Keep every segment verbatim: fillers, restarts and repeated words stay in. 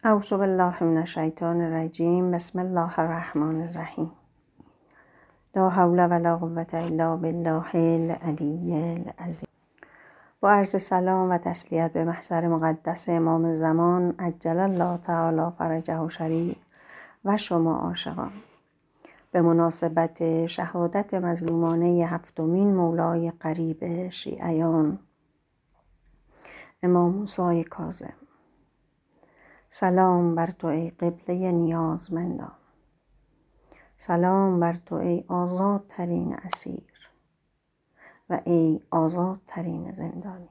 اعوذ بالله من الشیطان الرجیم. بسم الله الرحمن الرحیم. لا حول ولا قوة الا بالله العلی العظیم. با عرض سلام و تسلیت به محضر مقدس امام زمان عجل الله تعالی فرجه شریف و شما عاشقان، به مناسبت شهادت مظلومانه هفتمین مولای قریب شیعیان امام موسی کاظم. سلام بر تو ای قبله نیازمندان، سلام بر تو ای آزادترین اسیر و ای آزادترین زندانی.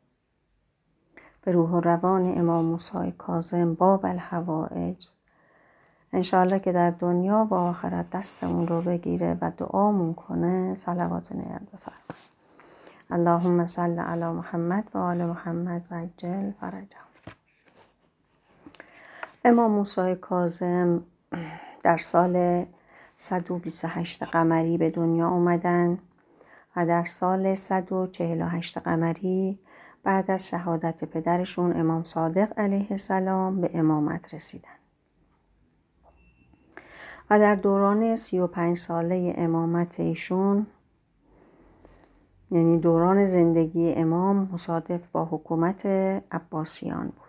به روح و روان امام موسی کاظم باب الحوائج، انشاءالله که در دنیا و آخرت دستمون رو بگیره و دعامون کنه. صلوات نیت بفرمایید. اللهم صل علی محمد و آل محمد و عجل فرجهم. امام موسی کاظم در سال صد و بیست و هشت قمری به دنیا آمدن و در سال صد و چهل و هشت قمری بعد از شهادت پدرشون امام صادق علیه السلام به امامت رسیدن و در دوران سی و پنج ساله امامت ایشون، یعنی دوران زندگی امام، مصادف با حکومت عباسیان بود.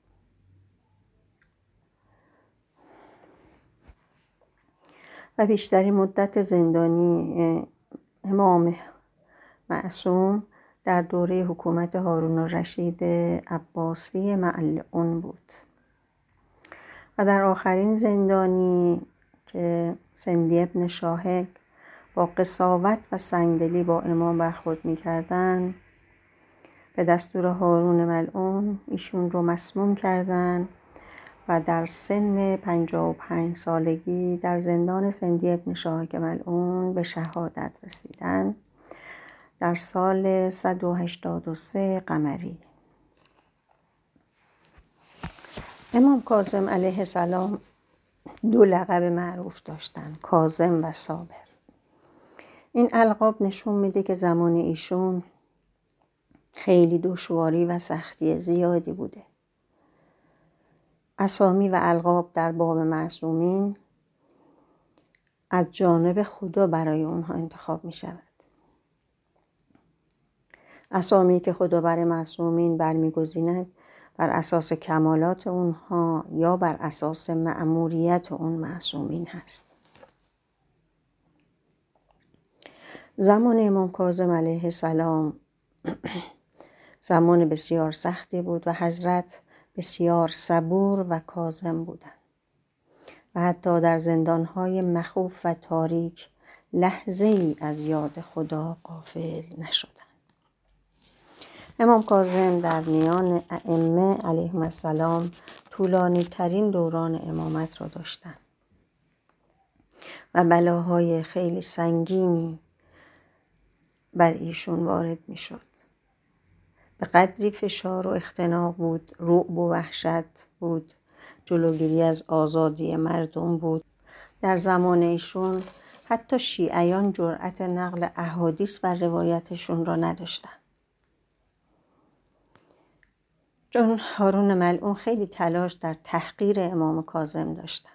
و بیشتری مدت زندانی امام معصوم در دوره حکومت هارون الرشید عباسی ملعون بود. و در آخرین زندانی که سندی ابن شاهق با قساوت و سنگدلی با امام برخورد می‌کردند، به دستور هارون ملعون ایشون رو مسموم کردند و در سن پنجاه و پنج سالگی در زندان سندی ابن شاهق ملعون به شهادت رسیدند در سال صد و هشتاد و سه قمری. امام کاظم علیه السلام دو لقب معروف داشتند، کاظم و صابر. این القاب نشون میده که زمان ایشون خیلی دشواری و سختی زیادی بوده. اسامی و القاب در باب معصومین از جانب خدا برای اونها انتخاب می شود. اسامی که خدا برای معصومین برمیگزیند بر اساس کمالات اونها یا بر اساس مأموریت اون معصومین هست. زمان امام کاظم علیه السلام زمان بسیار سختی بود و حضرت بسیار صبور و کاظم بودند و حتی در زندانهای مخوف و تاریک لحظه ای از یاد خدا غافل نشدند. امام کاظم در میان ائمه علیهم السلام طولانی ترین دوران امامت را داشتند و بلاهای خیلی سنگینی بر ایشون وارد می شد. به قدری فشار و اختناق بود، رعب و وحشت بود، جلوگیری از آزادی مردم بود. در زمان ایشون حتی شیعیان جرأت نقل احادیث و روایتشون را نداشتند، چون هارون ملعون خیلی تلاش در تحقیر امام کاظم داشتن.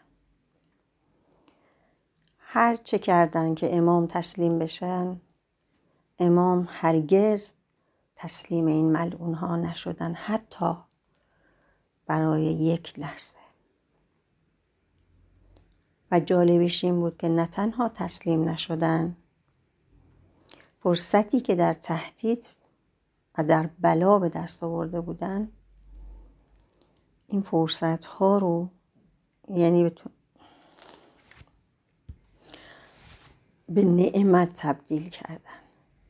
هر چه کردن که امام تسلیم بشن، امام هرگز تسلیم این ملعون ها نشدن، حتی برای یک لحظه. و جالبش این بود که نه تنها تسلیم نشدن، فرصتی که در تهدید و در بلا به دست آورده بودن، این فرصت ها رو یعنی به نعمت تبدیل کردن.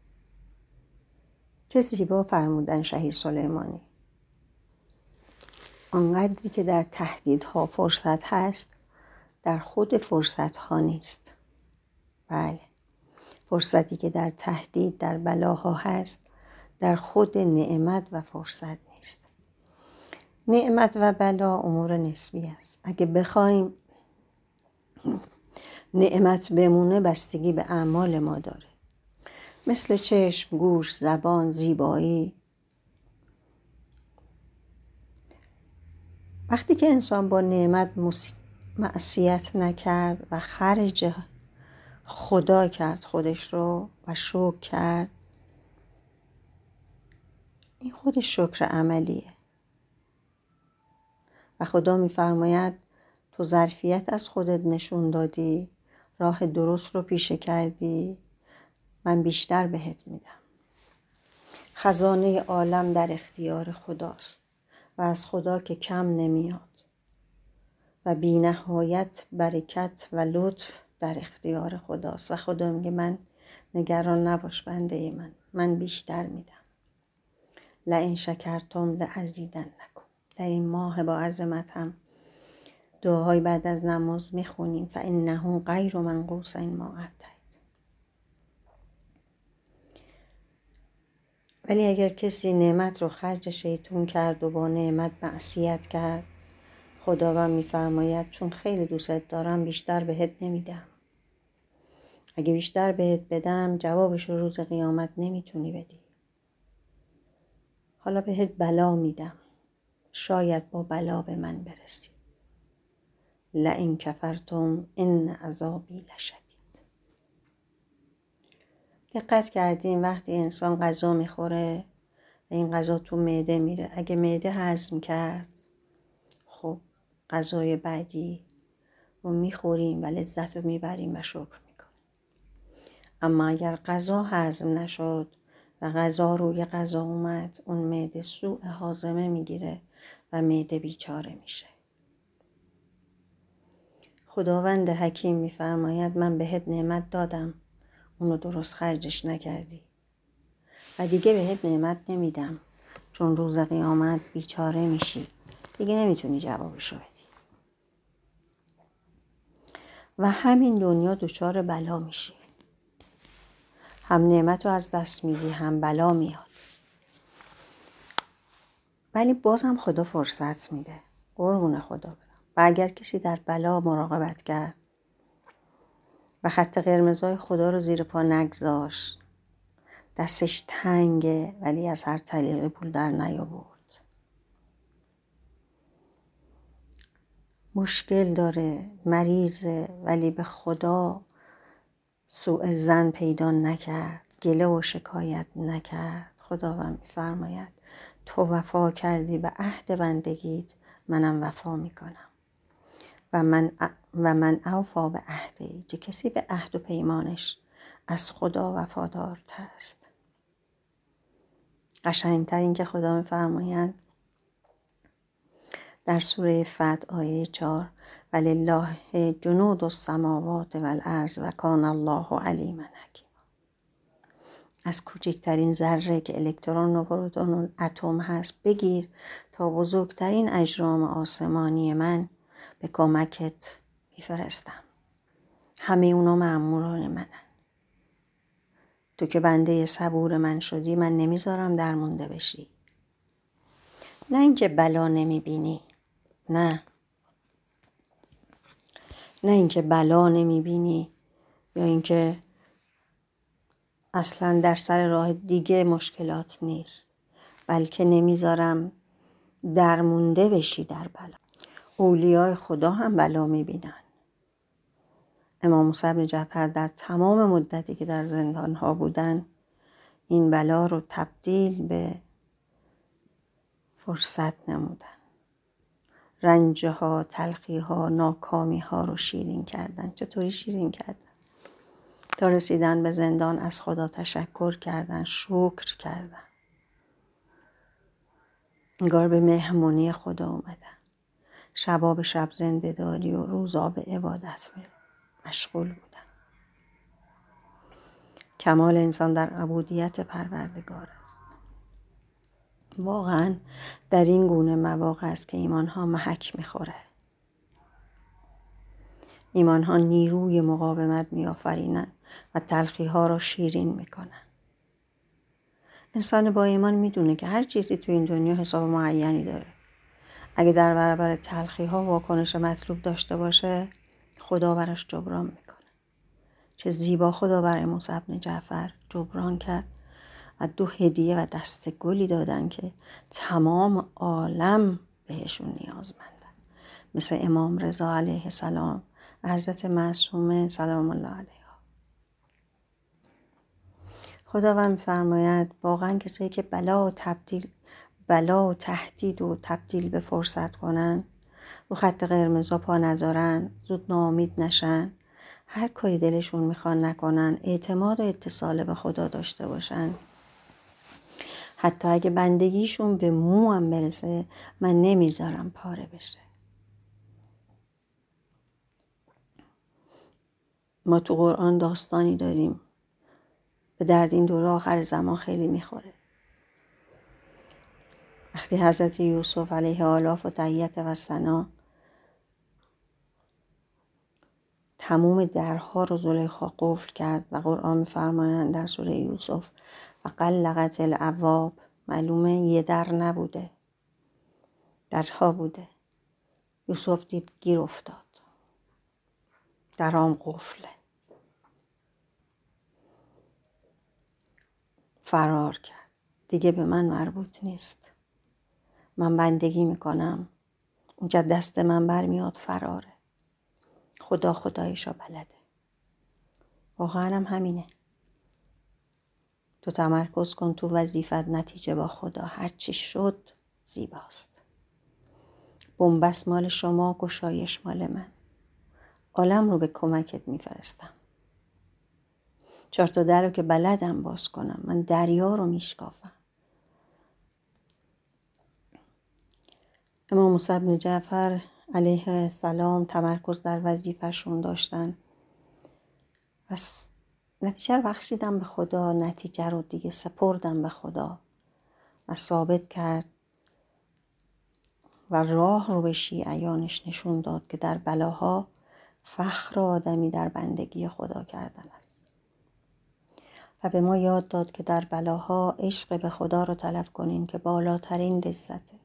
چه زیبا فرمودن شهید سلیمانی: آنقدری که در تهدیدها فرصت هست، در خود فرصت ها نیست. بله، فرصتی که در تهدید، در بلاها هست، در خود نعمت و فرصت نیست. نعمت و بلا امور نسبی است. اگه بخوایم نعمت بمونه، بستگی به اعمال ما داره. مثل چشم، گوش، زبان، زیبایی. وقتی که انسان با نعمت معصیت نکرد و خرج خدا کرد خودش رو و شکر کرد، این خودش شکر عملیه. و خدا میفرماید تو ظرفیت از خودت نشون دادی، راه درست رو پیشه کردی، من بیشتر بهت میدم. خزانه عالم در اختیار خداست و از خدا که کم نمیاد و بی نهایت برکت و لطف در اختیار خداست. و خدا میگه من نگران نباش بنده من، من بیشتر میدم. لئن شکرتم لازیدنکم. در این ماه با عظمت هم دعاهای بعد از نماز میخونیم فانه غیر منقوص ما اعطیت. ولی اگر کسی نعمت رو خرج شیطون کرد و با نعمت معصیت کرد، خداوند میفرماید چون خیلی دوست دارم بیشتر بهت نمیدم. اگه بیشتر بهت بدم جوابش رو روز قیامت نمیتونی بدی. حالا بهت بلا میدم، شاید با بلا به من برسی. لئن کفرتم ان عذابی لشدید. دقت کردین وقتی انسان غذا میخوره و این غذا تو معده میره، اگه معده هضم کرد، خب غذای بعدی رو میخوریم و لذت رو میبریم و شکر میکنیم. اما اگر غذا هضم نشد و غذا روی غذا اومد، اون معده سوء هاضمه میگیره و معده بیچاره میشه. خداوند حکیم میفرماید من بهت نعمت دادم، اونو درست خرجش نکردی و دیگه بهت نعمت نمیدم، چون روز قیامت بیچاره میشی، دیگه نمیتونی جوابشو بدی. و همین دنیا دچار بلا میشی، هم نعمت رو از دست میدی، هم بلا میاد. ولی بازم خدا فرصت میده، قربون خدا برم. و اگر کسی در بلا مراقبت کرد و خط قرمزای خدا رو زیر پا نگذاشت، دستش تنگه ولی از هر طریق پول در نیاورد، مشکل داره، مریضه، ولی به خدا سوء ظن پیدا نکرد، گله و شکایت نکرد، خداوند میفرماید تو وفا کردی به عهد بندگیت، منم وفا میکنم. و من و من اوفا به عهدی. چه کسی به عهد و پیمانش از خدا وفادارتر است. قشنگتر این که خدا میفرماید در سوره فتح آیه چهار ولله جنود السماوات والارض و کان الله علیما حکیما. از کوچکترین ذره که الکترون و پروتون و اتم هست بگیر تا بزرگترین اجرام آسمانی من به کمکت میفرستم. همه اونا مأموران منن. تو که بنده صبور من شدی، من نمیذارم درمونده بشی. نه اینکه بلا نمیبینی، نه نه اینکه بلا نمیبینی یا اینکه اصلا در سر راه دیگه مشکلات نیست، بلکه نمیذارم درمونده بشی در بلا. اولیای خدا هم بلا میبینن. امام موسی بن جعفر در تمام مدتی که در زندان ها بودن این بلا رو تبدیل به فرصت نمودن. رنج ها، تلخی ها، ناکامی ها رو شیرین کردن. چطوری شیرین کردن؟ تا رسیدن به زندان از خدا تشکر کردن، شکر کردن. انگار به مهمونی خدا اومدن. شبا به شب زنده داری و روزا به عبادت مشغول بودن. کمال انسان در عبودیت پروردگار است. واقعا در این گونه مواقع است که ایمان ها محک میخوره. ایمان ها نیروی مقاومت میآفرینن و تلخی ها را شیرین میکنن. انسان با ایمان میدونه که هر چیزی تو این دنیا حساب معینی داره. اگه در برابر تلخی ها واکنش مطلوب داشته باشه، خدا براش جبران میکنه. چه زیبا خدا برای موسی بن جعفر جبران کرد و دو هدیه و دست گلی دادن که تمام عالم بهشون نیازمندن. مثل امام رضا علیه السلام و حضرت معصومه سلام الله علیها. خداوند می‌فرماید واقعا کسایی که بلا و تبدیل بلا و تهدید و تبدیل به فرصت کنن، رو خط قرمزا پا نذارن، زود ناامید نشن، هر کاری دلشون میخوان نکنن، اعتماد و اتصال به خدا داشته باشن، حتی اگه بندگیشون به مو هم برسه من نمیذارم پاره بشه. ما تو قرآن داستانی داریم به درد این دوره آخر زمان خیلی میخوره. وقتی حضرت یوسف علیه آلاف و تحیت و ثنا تموم درها رو زلیخا قفل کرد و قرآن می‌فرمایند در سوره یوسف و غلقت الابواب، معلومه یه در نبوده، درها بوده. یوسف دید گیر افتاد، درام قفله، فرار کرد. دیگه به من مربوط نیست، من بندگی میکنم، اونجا دست من برمیاد فراره. خدا خدایشو بلده. واقعا هم همینه. تو تمرکز کن تو وظیفت، نتیجه با خدا. هرچی شد زیباست. بنبست مال شما، گشایش مال من. عالم رو به کمکت میفرستم. چهار تا در رو که بلدم باز کنم، من دریا رو میشکافم. امام موسی بن جعفر علیه السلام تمرکز در وظیفه‌شون داشتن و نتیجه رو بخشیدم به خدا، نتیجه رو دیگه سپردم به خدا و ثابت کرد و راه رو به شیعیانش نشون داد که در بلاها فخر آدمی در بندگی خدا کردن است و به ما یاد داد که در بلاها عشق به خدا رو طلب کنیم که بالاترین لذته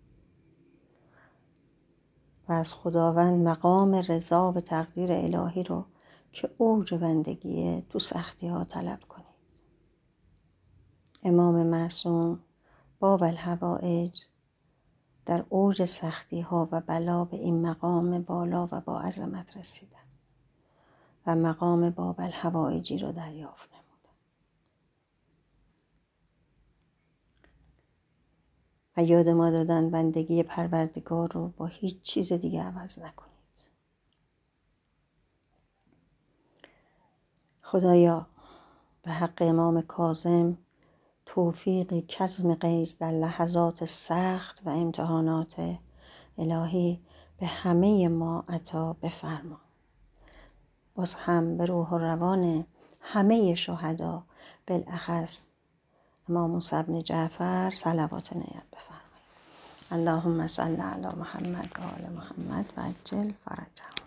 و از خداوند مقام رضا به تقدیر الهی رو که اوج بندگیه تو سختی ها طلب کنید. امام معصوم باب الحوائج در اوج سختی ها و بلا به این مقام بالا و با عظمت رسیدن و مقام باب الحوائجی رو دریافت نمودن و یاد ما دادن بندگی پروردگار رو با هیچ چیز دیگه عوض نکنید. خدایا به حق امام کاظم توفیق کظم غیظ در لحظات سخت و امتحانات الهی به همه ما عطا بفرما. باز هم به روح و روان همه شهدا، بالاخص امام موسی بن جعفر صلوات نیت بفرمایید. اللهم صل علی محمد و آل محمد و عجل فرجهم.